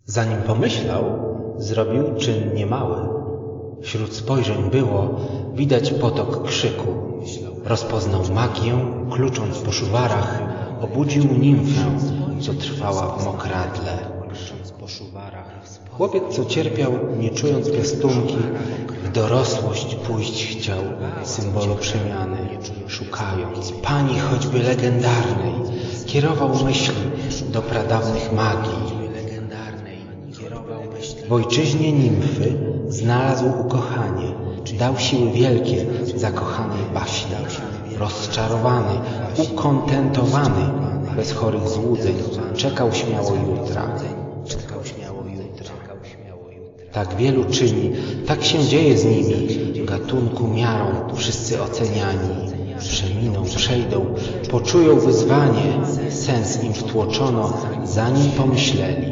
Zanim pomyślał, zrobił czyn niemały. Wśród spojrzeń było widać potok krzyku. Rozpoznał magię, klucząc po szuwarach, obudził nimfę, co trwała w mokradle. Chłopiec, co cierpiał, nie czując piastunki, w dorosłość pójść chciał, symbolu przemiany, szukając pani choćby legendarnej, kierował myśli do pradawnych magii. W ojczyźnie nimfy znalazł ukochanie, dał siły wielkie zakochanej baśni. Rozczarowany, ukontentowany, bez chorych złudzeń, czekał śmiało jutra. Tak wielu czyni, tak się dzieje z nimi, gatunku miarą wszyscy oceniani. Przeminą, przejdą, poczują wyzwanie, sens im wtłoczono, zanim pomyśleli.